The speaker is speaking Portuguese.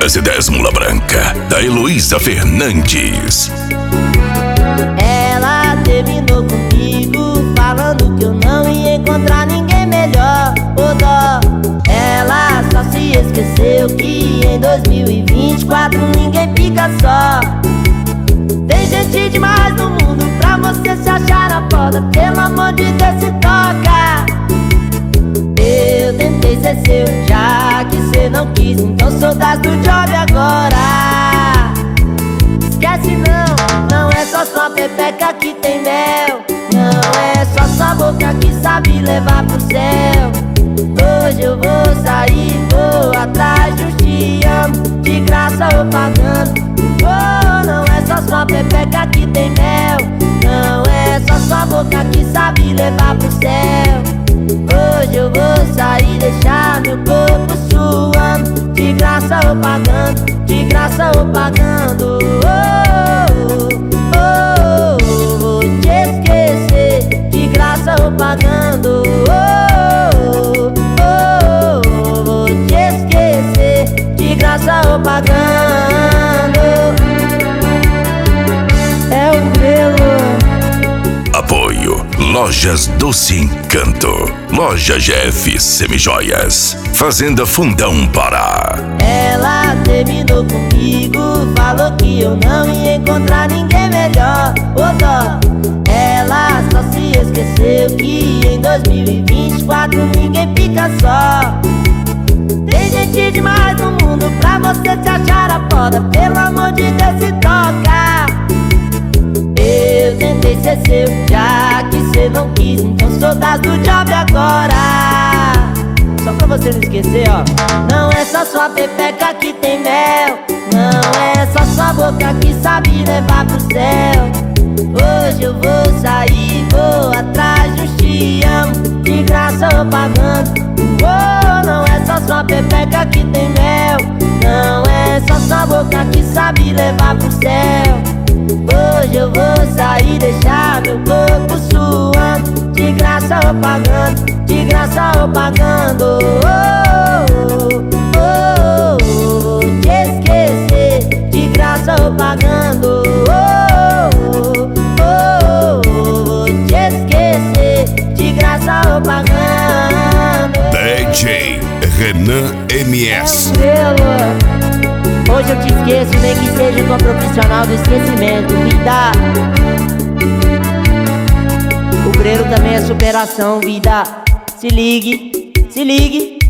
das ideias mula branca, da Heloísa Fernandes. Ela terminou comigo, falando que eu não ia encontrar ninguém melhor. Ô dó, ela só se esqueceu que em 2024 ninguém fica só. Tem gente demais no mundo pra você se achar a foda. Pelo amor de Deus, se toca. Eu tentei ser seu, já que cê não quis, então sou das do job agora. Esquece não é só sua pepeca que tem mel. Não é só sua boca que sabe levar pro céu. Hoje eu vou sair, vou atrás do te amo, de graça ou pagando. Oh, não é só sua pepeca que tem mel. Não é só sua boca que sabe levar pro céu. Hoje eu vou sair, deixar meu corpo suando, de graça ou pagando, de graça ou pagando. Vou te esquecer, de graça ou pagando. Vou te esquecer, de graça ou pagando. É o Grelo. Apoio Lojas Doce Encanto, Loja GF Semijoias, Fazenda Fundão Pará. Ela terminou comigo, falou que eu não ia encontrar ninguém melhor. Ô dó, ela só se esqueceu que em 2024 ninguém fica só. Tem gente demais no mundo pra você se achar a foda. Pelo amor de Deus, se toca. Eu tentei ser seu, já que cê não quis, então sou das do job agora. Só pra você não esquecer, ó. Não é só sua pepeca que tem mel. Não é só sua boca que sabe levar pro céu. Hoje eu vou sair, vou atrás dos te amo, de graça ou pagando. Oh, não é só sua pepeca que tem mel. Não é só sua boca que sabe levar pro céu. Hoje eu vou sair, deixar meu corpo suando, de graça ou pagando, de graça ou pagando. Vou te esquecer, de graça ou pagando. Vou te esquecer, de graça ou pagando. DJ Renan MS. Hoje eu te esqueço, nem que seja com a profissional do esquecimento. Vida, o Grelo também é superação. Vida, se ligue, se ligue.